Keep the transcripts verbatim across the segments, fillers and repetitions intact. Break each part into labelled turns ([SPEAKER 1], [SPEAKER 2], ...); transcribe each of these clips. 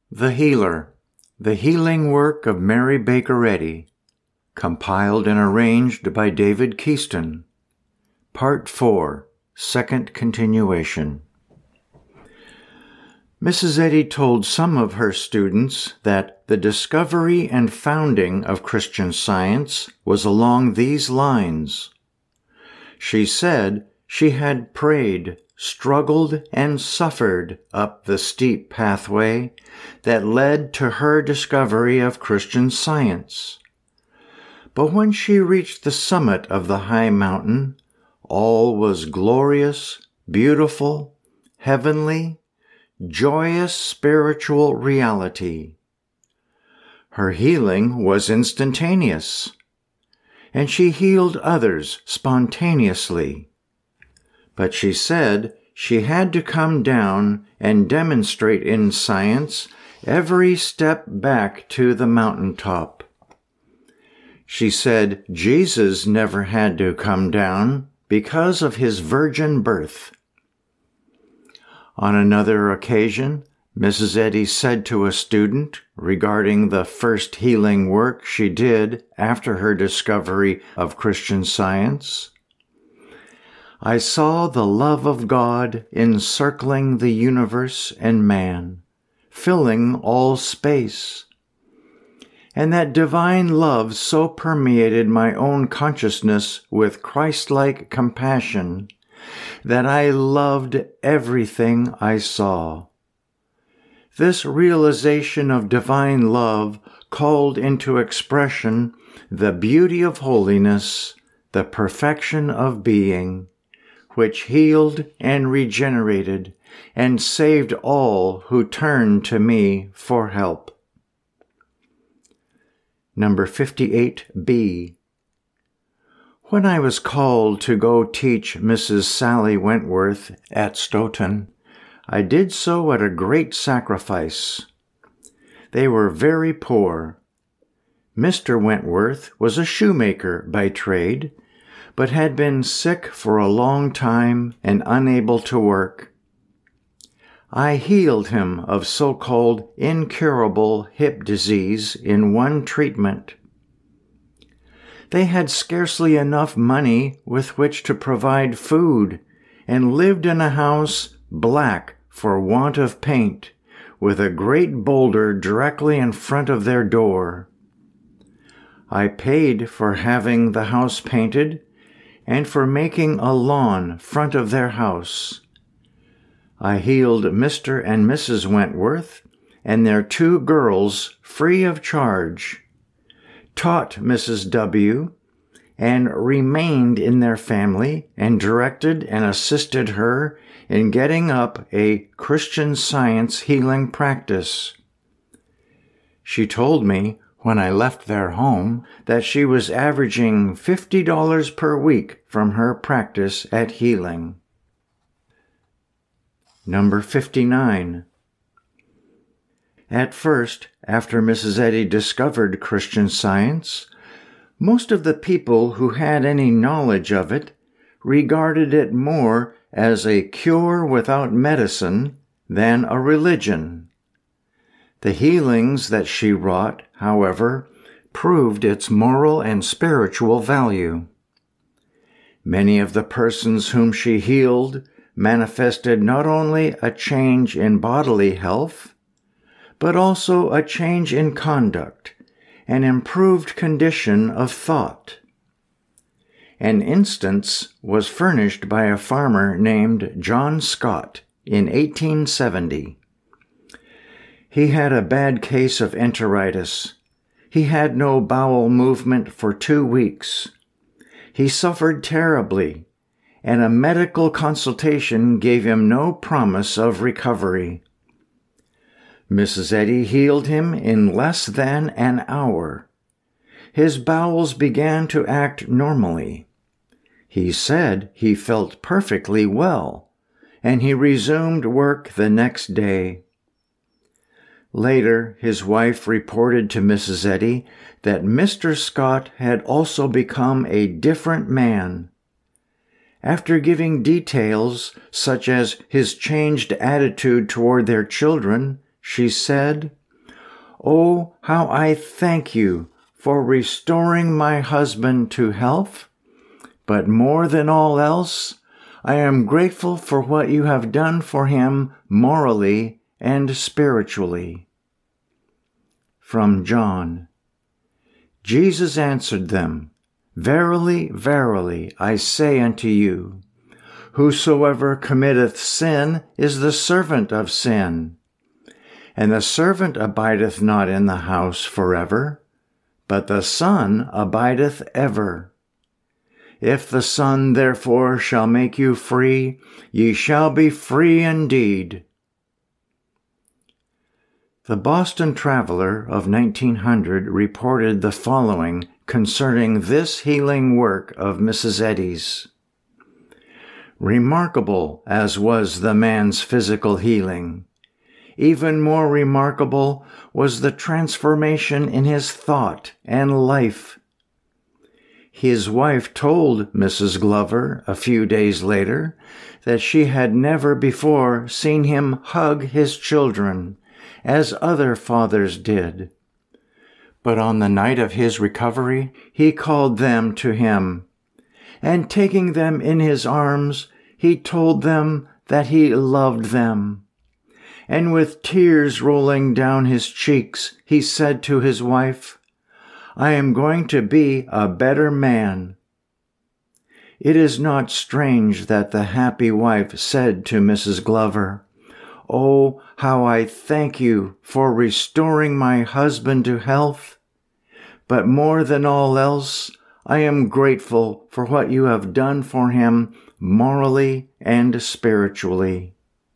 [SPEAKER 1] The Healer, The Healing Work of Mary Baker Eddy, compiled and arranged by David Keaston. Part four, Second Continuation. Missus Eddy told some of her students that the discovery and founding of Christian Science was along these lines. She said she had prayed, struggled, and suffered up the steep pathway that led to her discovery of Christian Science. But when she reached the summit of the high mountain, all was glorious, beautiful, heavenly, joyous spiritual reality. Her healing was instantaneous, and she healed others spontaneously. But she said she had to come down and demonstrate in science every step back to the mountaintop. She said Jesus never had to come down because of his virgin birth. On another occasion, Missus Eddy said to a student regarding the first healing work she did after her discovery of Christian Science, "I saw the love of God encircling the universe and man, filling all space. And that divine love so permeated my own consciousness with Christ-like compassion that I loved everything I saw. This realization of divine love called into expression the beauty of holiness, the perfection of being, which healed and regenerated and saved all who turned to me for help." Number fifty-eight B. When I was called to go teach Missus Sally Wentworth at Stoughton, I did so at a great sacrifice. They were very poor. Mister Wentworth was a shoemaker by trade, but had been sick for a long time and unable to work. I healed him of so-called incurable hip disease in one treatment. They had scarcely enough money with which to provide food, and lived in a house black for want of paint, with a great boulder directly in front of their door. I paid for having the house painted and for making a lawn front of their house. I healed Mister and Missus Wentworth and their two girls free of charge, taught Missus W., and remained in their family and directed and assisted her in getting up a Christian Science healing practice. She told me when I left their home that she was averaging fifty dollars per week from her practice at healing. Number fifty-nine. At first, after Missus Eddy discovered Christian Science, most of the people who had any knowledge of it regarded it more as a cure without medicine than a religion. The healings that she wrought, however, proved its moral and spiritual value. Many of the persons whom she healed manifested not only a change in bodily health, but also a change in conduct, an improved condition of thought. An instance was furnished by a farmer named John Scott in eighteen seventy. He had a bad case of enteritis. He had no bowel movement for two weeks. He suffered terribly, and a medical consultation gave him no promise of recovery. Missus Eddy healed him in less than an hour. His bowels began to act normally. He said he felt perfectly well, and he resumed work the next day. Later, his wife reported to Missus Eddy that Mister Scott had also become a different man. After giving details such as his changed attitude toward their children, she said, "Oh, how I thank you for restoring my husband to health, but more than all else, I am grateful for what you have done for him morally and spiritually." From John. Jesus answered them, "Verily, verily, I say unto you, whosoever committeth sin is the servant of sin. And the servant abideth not in the house forever, but the Son abideth ever. If the Son therefore shall make you free, ye shall be free indeed." The Boston Traveler of nineteen hundred reported the following concerning this healing work of Missus Eddy's. Remarkable as was the man's physical healing, even more remarkable was the transformation in his thought and life. His wife told Missus Glover a few days later that she had never before seen him hug his children, as other fathers did. But on the night of his recovery, he called them to him, and taking them in his arms, he told them that he loved them. And with tears rolling down his cheeks, he said to his wife, "I am going to be a better man." It is not strange that the happy wife said to Missus Glover, "Oh, how I thank you for restoring my husband to health. But more than all else, I am grateful for what you have done for him morally and spiritually."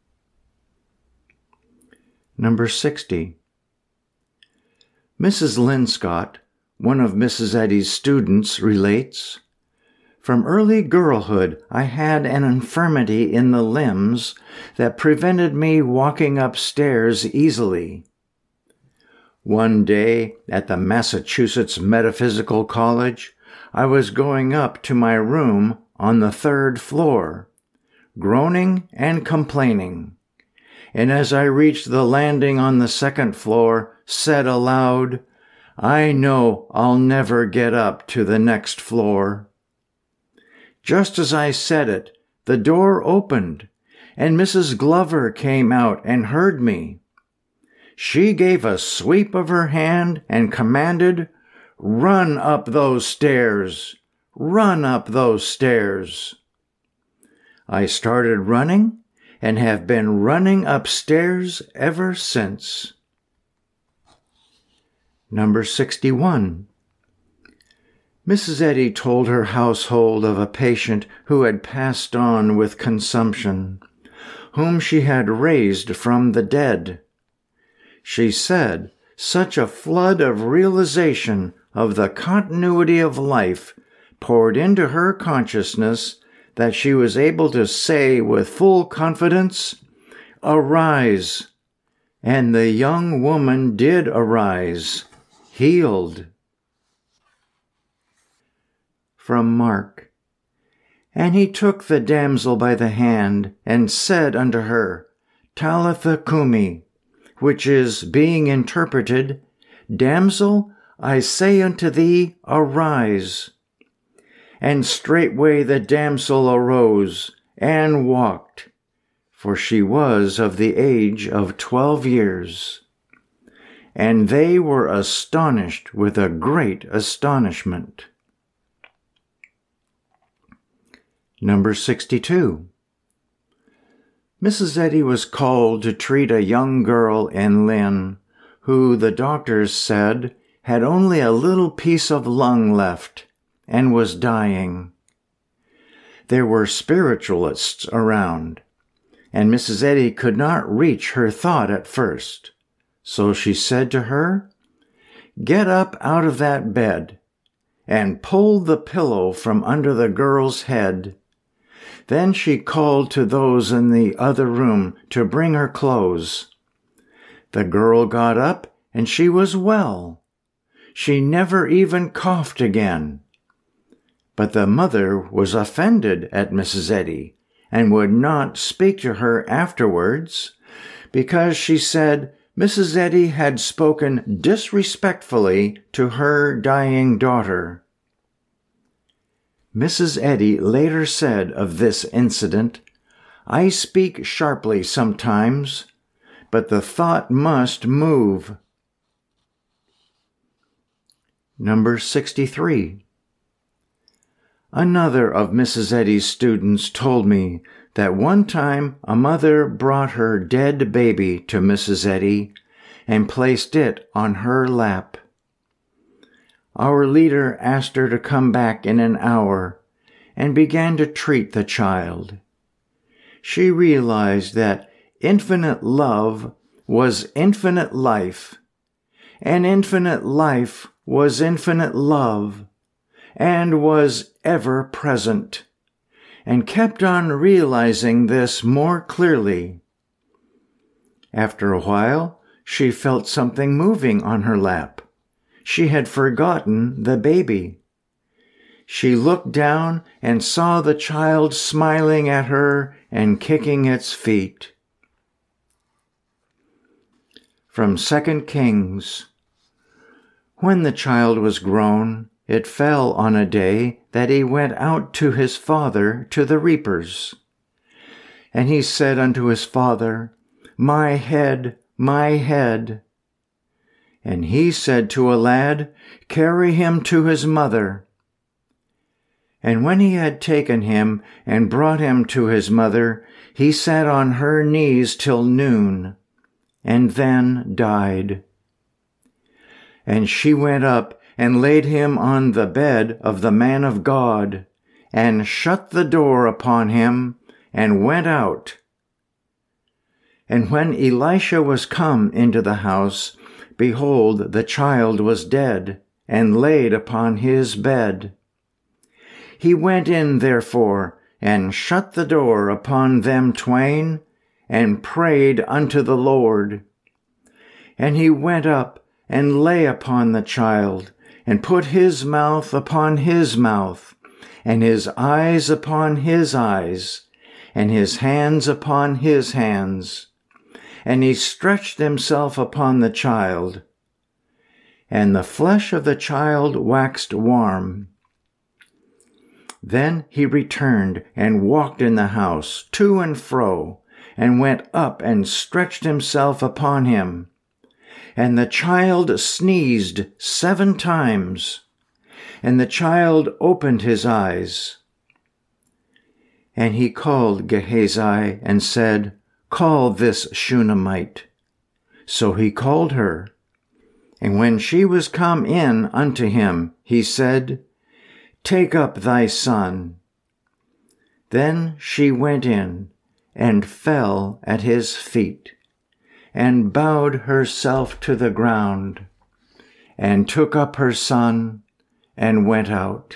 [SPEAKER 1] Number sixty. Missus Linscott, one of Missus Eddy's students, relates, "From early girlhood I had an infirmity in the limbs that prevented me walking upstairs easily. One day at the Massachusetts Metaphysical College, I was going up to my room on the third floor, groaning and complaining, and as I reached the landing on the second floor, said aloud, 'I know I'll never get up to the next floor.' Just as I said it, the door opened, and Missus Glover came out and heard me. She gave a sweep of her hand and commanded, 'Run up those stairs! Run up those stairs!' I started running and have been running upstairs ever since." Number sixty-one. Missus Eddy told her household of a patient who had passed on with consumption, whom she had raised from the dead. She said such a flood of realization of the continuity of life poured into her consciousness that she was able to say with full confidence, "Arise!" And the young woman did arise, healed. From Mark. And he took the damsel by the hand, and said unto her, Talitha cumi, which is, being interpreted, Damsel, I say unto thee, arise. And straightway the damsel arose, and walked, for she was of the age of twelve years. And they were astonished with a great astonishment. Number sixty-two. Missus Eddy was called to treat a young girl in Lynn, who, the doctors said, had only a little piece of lung left, and was dying. There were spiritualists around, and Missus Eddy could not reach her thought at first. So she said to her, Get up out of that bed, and pull the pillow from under the girl's head. Then she called to those in the other room to bring her clothes. The girl got up, and she was well. She never even coughed again. But the mother was offended at Missus Eddy, and would not speak to her afterwards, because she said Missus Eddy had spoken disrespectfully to her dying daughter. Missus Eddy later said of this incident, "I speak sharply sometimes, but the thought must move." Number sixty-three. Another of Missus Eddy's students told me that one time a mother brought her dead baby to Missus Eddy and placed it on her lap. Our leader asked her to come back in an hour and began to treat the child. She realized that infinite love was infinite life, and infinite life was infinite love, and was ever present, and kept on realizing this more clearly. After a while, she felt something moving on her lap. She had forgotten the baby. She looked down and saw the child smiling at her and kicking its feet. From Second Kings. When the child was grown, it fell on a day that he went out to his father to the reapers. And he said unto his father, My head, my head. And he said to a lad, Carry him to his mother. And when he had taken him and brought him to his mother, he sat on her knees till noon, and then died. And she went up and laid him on the bed of the man of God, and shut the door upon him, and went out. And when Elisha was come into the house, behold, the child was dead, and laid upon his bed. He went in therefore, and shut the door upon them twain, and prayed unto the Lord. And he went up, and lay upon the child, and put his mouth upon his mouth, and his eyes upon his eyes, and his hands upon his hands. And he stretched himself upon the child. And the flesh of the child waxed warm. Then he returned and walked in the house to and fro, and went up and stretched himself upon him. And the child sneezed seven times, and the child opened his eyes. And he called Gehazi and said, Call this Shunammite. So he called her. And when she was come in unto him, he said, Take up thy son. Then she went in, and fell at his feet, and bowed herself to the ground, and took up her son, and went out.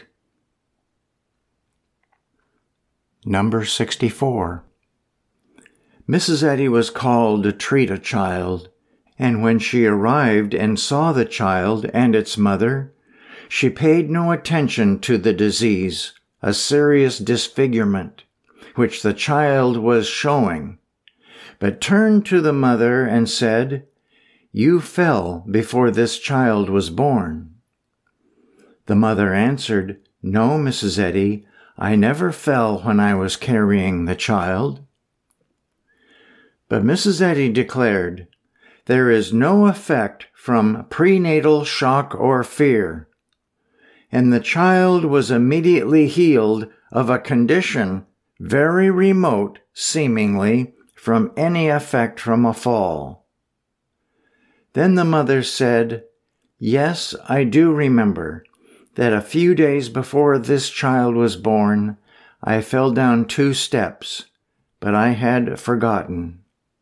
[SPEAKER 1] Number sixty-four. Missus Eddy was called to treat a child, and when she arrived and saw the child and its mother, she paid no attention to the disease, a serious disfigurement, which the child was showing, but turned to the mother and said, You fell before this child was born. The mother answered, No, Missus Eddy, I never fell when I was carrying the child. But Missus Eddy declared, There is no effect from prenatal shock or fear, and the child was immediately healed of a condition very remote, seemingly, from any effect from a fall. Then the mother said, Yes, I do remember that a few days before this child was born, I fell down two steps, but I had forgotten.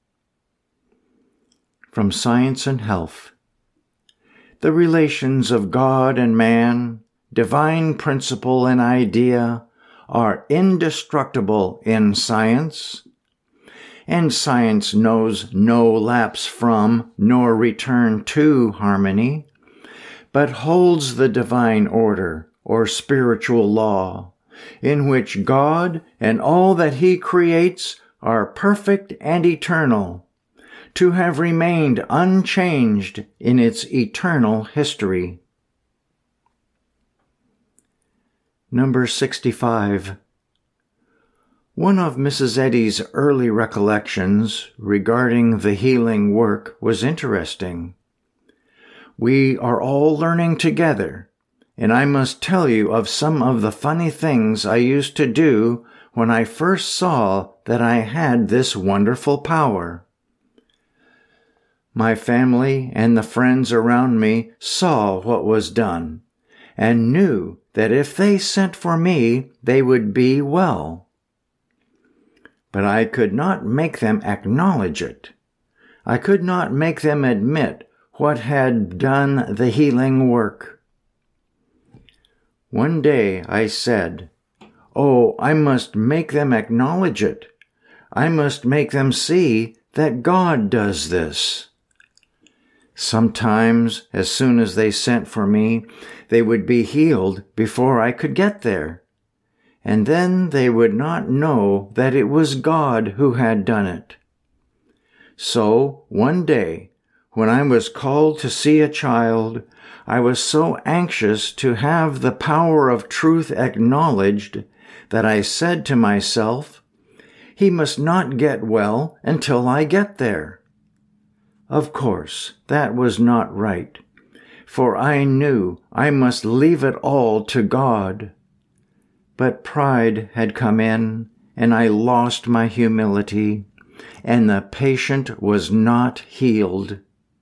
[SPEAKER 1] From Science and Health. The relations of God and man, divine principle and idea, are indestructible in science, and science knows no lapse from nor return to harmony, but holds the divine order or spiritual law, in which God and all that he creates are perfect and eternal, to have remained unchanged in its eternal history. Number sixty-five. One of Missus Eddy's early recollections regarding the healing work was interesting. We are all learning together, and I must tell you of some of the funny things I used to do when I first saw that I had this wonderful power. My family and the friends around me saw what was done, and knew that if they sent for me, they would be well. But I could not make them acknowledge it. I could not make them admit what had done the healing work. One day I said, "Oh, I must make them acknowledge it. I must make them see that God does this." Sometimes, as soon as they sent for me, they would be healed before I could get there. And then they would not know that it was God who had done it. So, one day, when I was called to see a child, I was so anxious to have the power of truth acknowledged that I said to myself, "He must not get well until I get there." Of course, that was not right, for I knew I must leave it all to God. But pride had come in, and I lost my humility, and the patient was not healed.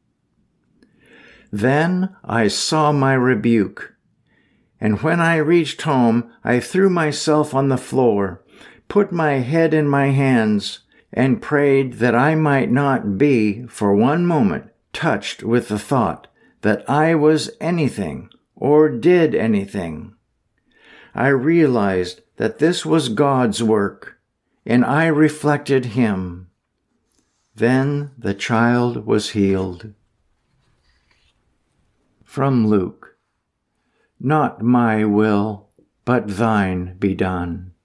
[SPEAKER 1] Then I saw my rebuke, and when I reached home, I threw myself on the floor, put my head in my hands, and prayed that I might not be, for one moment, touched with the thought that I was anything or did anything. I realized that this was God's work, and I reflected Him. Then the child was healed. From Luke. Not my will, but thine be done.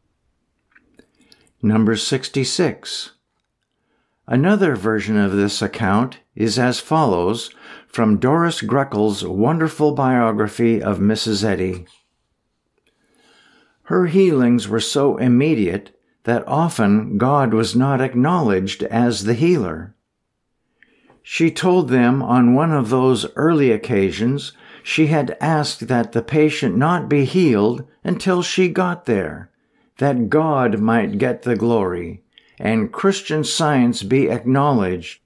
[SPEAKER 1] Number sixty-six. Another version of this account is as follows from Doris Greckel's wonderful biography of Missus Eddy. Her healings were so immediate that often God was not acknowledged as the healer. She told them on one of those early occasions she had asked that the patient not be healed until she got there, that God might get the glory, and Christian Science be acknowledged.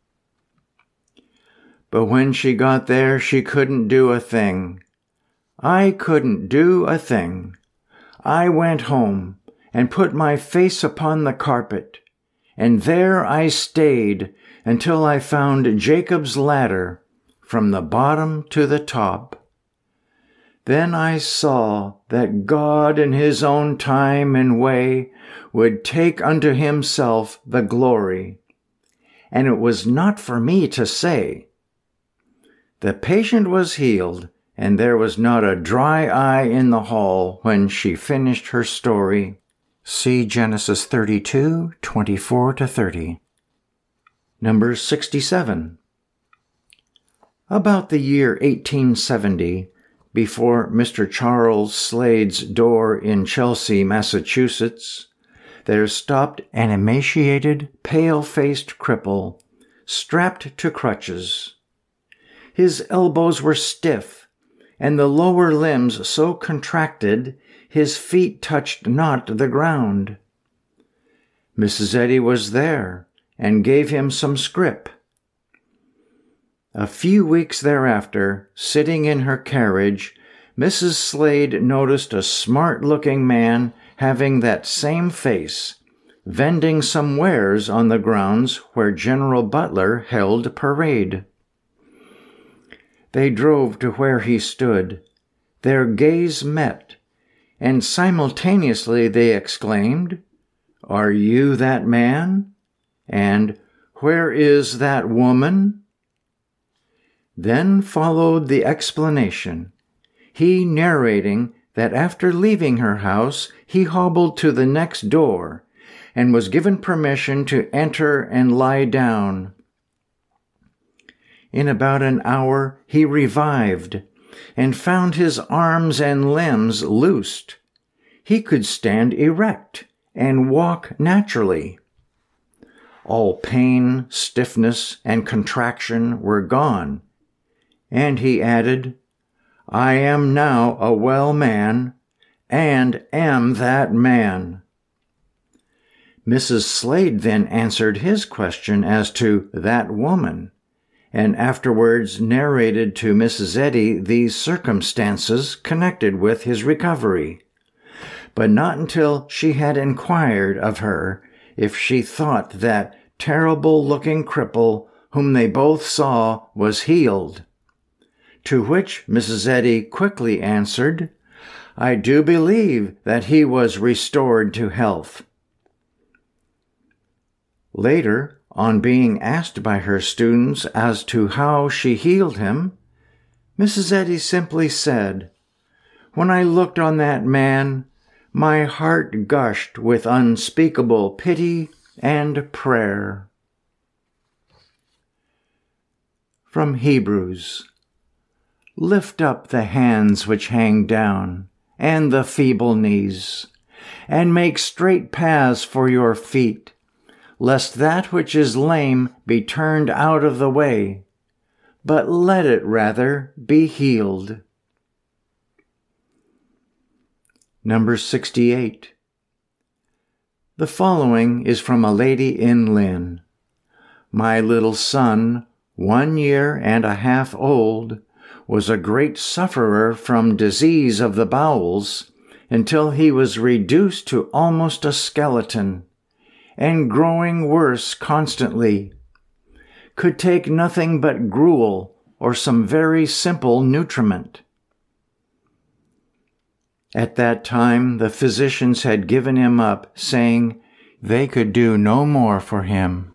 [SPEAKER 1] But when she got there, she couldn't do a thing. I couldn't do a thing. I went home and put my face upon the carpet, and there I stayed until I found Jacob's ladder from the bottom to the top. Then I saw that God in His own time and way would take unto Himself the glory, and it was not for me to say. The patient was healed, and there was not a dry eye in the hall when she finished her story. See Genesis thirty-two, twenty-four to thirty. Number sixty-seven. About the year eighteen seventy, before Mister Charles Slade's door in Chelsea, Massachusetts, there stopped an emaciated, pale-faced cripple, strapped to crutches. His elbows were stiff, and the lower limbs so contracted his feet touched not the ground. Missus Eddy was there, and gave him some scrip. A few weeks thereafter, sitting in her carriage, Missus Slade noticed a smart-looking man having that same face, vending some wares on the grounds where General Butler held parade. They drove to where he stood. Their gaze met, and simultaneously they exclaimed, "Are you that man?" and "Where is that woman?" Then followed the explanation, he narrating that after leaving her house he hobbled to the next door and was given permission to enter and lie down. In about an hour he revived, and found his arms and limbs loosed. He could stand erect and walk naturally. All pain, stiffness, and contraction were gone, and he added, "I am now a well man, and am that man." Missus Slade then answered his question as to that woman, and afterwards narrated to Missus Eddy these circumstances connected with his recovery, but not until she had inquired of her if she thought that terrible-looking cripple whom they both saw was healed. To which Missus Eddy quickly answered, "I do believe that he was restored to health." Later, on being asked by her students as to how she healed him, Missus Eddy simply said, "When I looked on that man, my heart gushed with unspeakable pity and prayer." From Hebrews. Lift up the hands which hang down, and the feeble knees, and make straight paths for your feet, lest that which is lame be turned out of the way, but let it rather be healed. Number sixty-eight. The following is from a lady in Lynn. My little son, one year and a half old, was a great sufferer from disease of the bowels until he was reduced to almost a skeleton, and growing worse constantly, could take nothing but gruel or some very simple nutriment. At that time the physicians had given him up, saying they could do no more for him.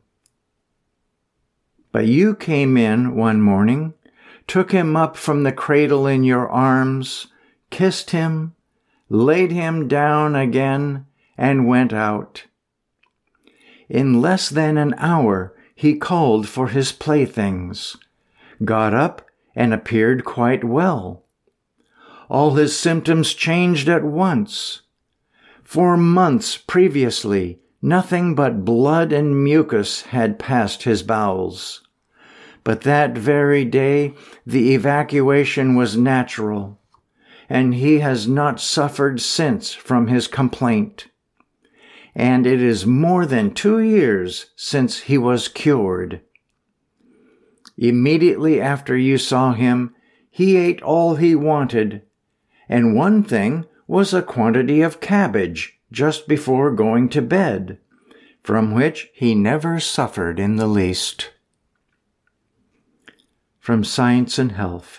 [SPEAKER 1] But you came in one morning, took him up from the cradle in your arms, kissed him, laid him down again, and went out. In less than an hour he called for his playthings, got up, and appeared quite well. All his symptoms changed at once. For months previously, nothing but blood and mucus had passed his bowels. But that very day the evacuation was natural, and he has not suffered since from his complaint. And it is more than two years since he was cured. Immediately after you saw him, he ate all he wanted, and one thing was a quantity of cabbage just before going to bed, from which he never suffered in the least. From Science and Health.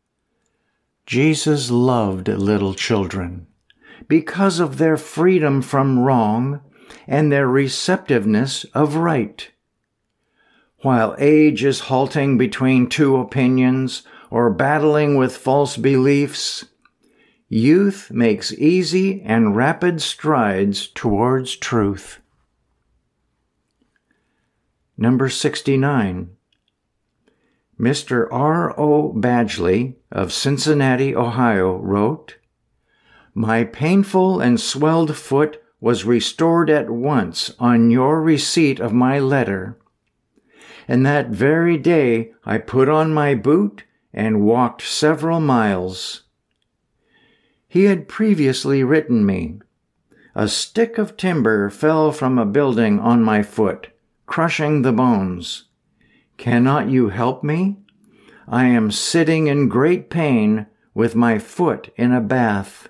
[SPEAKER 1] Jesus loved little children because of their freedom from wrong and their receptiveness of right. While age is halting between two opinions or battling with false beliefs, youth makes easy and rapid strides towards truth. Number sixty-nine. Mister R O Badgley of Cincinnati, Ohio, wrote, "My painful and swelled foot was restored at once on your receipt of my letter, and that very day I put on my boot and walked several miles." He had previously written me, "A stick of timber fell from a building on my foot, crushing the bones. Cannot you help me? I am sitting in great pain with my foot in a bath."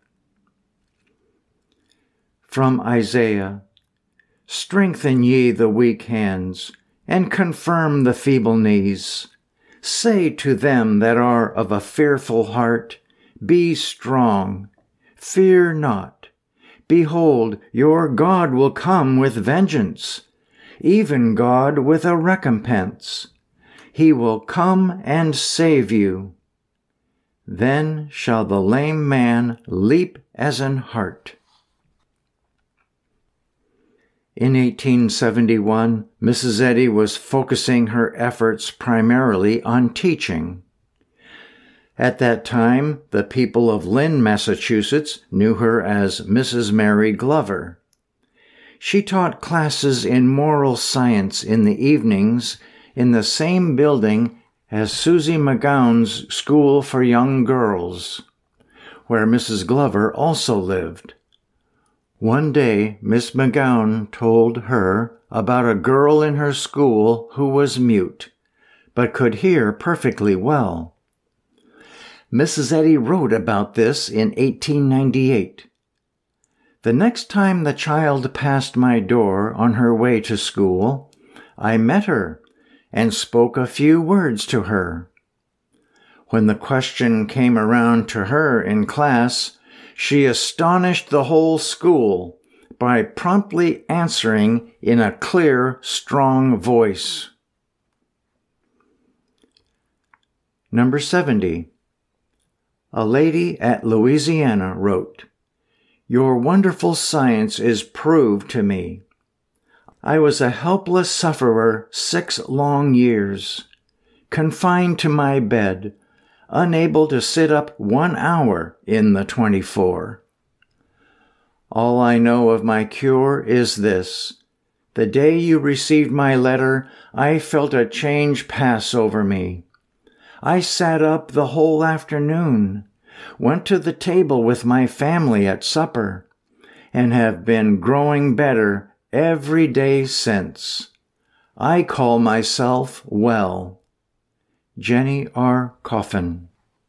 [SPEAKER 1] From Isaiah. Strengthen ye the weak hands, and confirm the feeble knees. Say to them that are of a fearful heart, Be strong, fear not. Behold, your God will come with vengeance, even God with a recompense. He will come and save you. Then shall the lame man leap as an hart. In eighteen seventy-one, Missus Eddy was focusing her efforts primarily on teaching. At that time, the people of Lynn, Massachusetts, knew her as Missus Mary Glover. She taught classes in moral science in the evenings in the same building as Susie McGowan's School for Young Girls, where Missus Glover also lived. One day, Miss McGowan told her about a girl in her school who was mute, but could hear perfectly well. Missus Eddy wrote about this in eighteen ninety-eight. The next time the child passed my door on her way to school, I met her and spoke a few words to her. When the question came around to her in class, she astonished the whole school by promptly answering in a clear, strong voice. Number seventy. A lady at Louisiana wrote, "Your wonderful science is proved to me. I was a helpless sufferer six long years, confined to my bed, unable to sit up one hour in the twenty-four. All I know of my cure is this. The day you received my letter, I felt a change pass over me. I sat up the whole afternoon, went to the table with my family at supper, and have been growing better every day since. I call myself well." Jenny R. Coffin.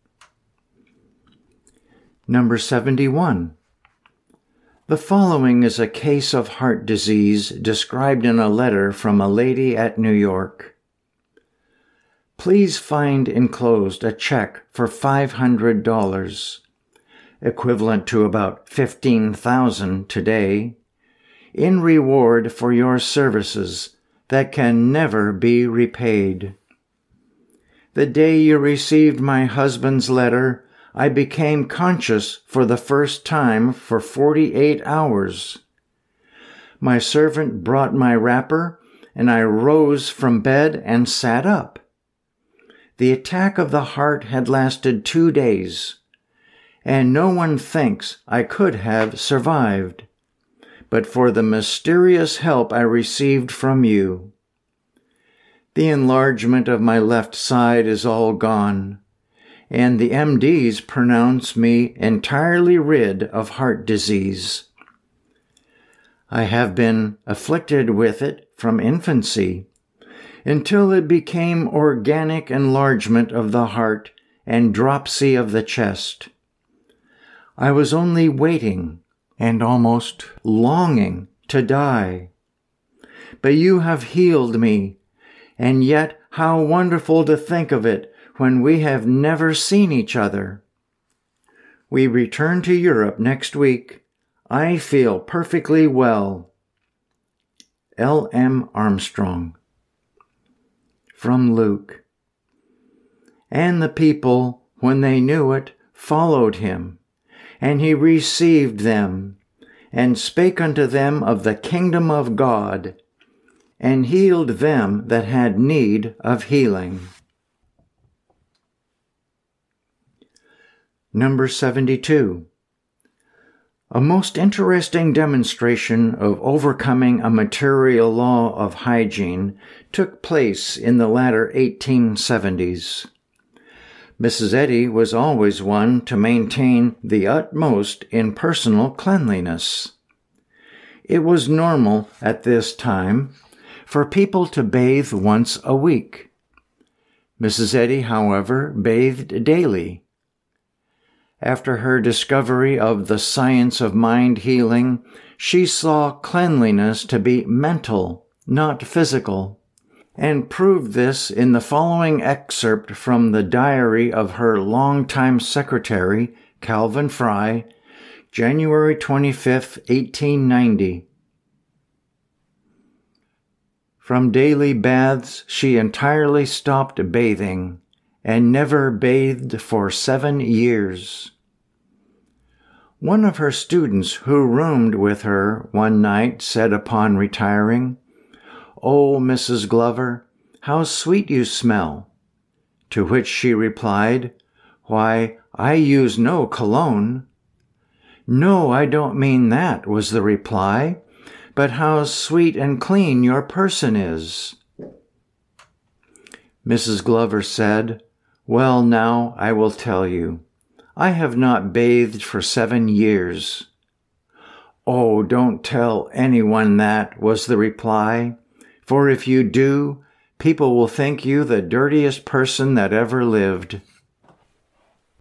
[SPEAKER 1] Number seventy-one. The following is a case of heart disease described in a letter from a lady at New York. Please find enclosed a check for five hundred dollars, equivalent to about fifteen thousand dollars today, in reward for your services that can never be repaid. The day you received my husband's letter, I became conscious for the first time for forty-eight hours. My servant brought my wrapper, and I rose from bed and sat up. The attack of the heart had lasted two days, and no one thinks I could have survived, but for the mysterious help I received from you. The enlargement of my left side is all gone, and the M Ds pronounce me entirely rid of heart disease. I have been afflicted with it from infancy, until it became organic enlargement of the heart and dropsy of the chest. I was only waiting and almost longing to die. But you have healed me, and yet how wonderful to think of it when we have never seen each other. We return to Europe next week. I feel perfectly well. L. M. Armstrong. From Luke. And the people, when they knew it, followed him, and he received them, and spake unto them of the kingdom of God, and healed them that had need of healing. Number seventy-two. A most interesting demonstration of overcoming a material law of hygiene took place in the latter eighteen seventies. Missus Eddy was always one to maintain the utmost in personal cleanliness. It was normal at this time for people to bathe once a week. Missus Eddy, however, bathed daily. After her discovery of the science of mind healing, she saw cleanliness to be mental, not physical, and proved this in the following excerpt from the diary of her longtime secretary, Calvin Fry, January twenty-fifth, eighteen ninety. From daily baths she entirely stopped bathing, and never bathed for seven years. One of her students who roomed with her one night said upon retiring, "Oh, Missus Glover, how sweet you smell." To which she replied, "Why, I use no cologne." "No, I don't mean that," was the reply, "but how sweet and clean your person is." Missus Glover said, "Well, now I will tell you. I have not bathed for seven years." "Oh, don't tell anyone that," was the reply, "for if you do, people will think you the dirtiest person that ever lived."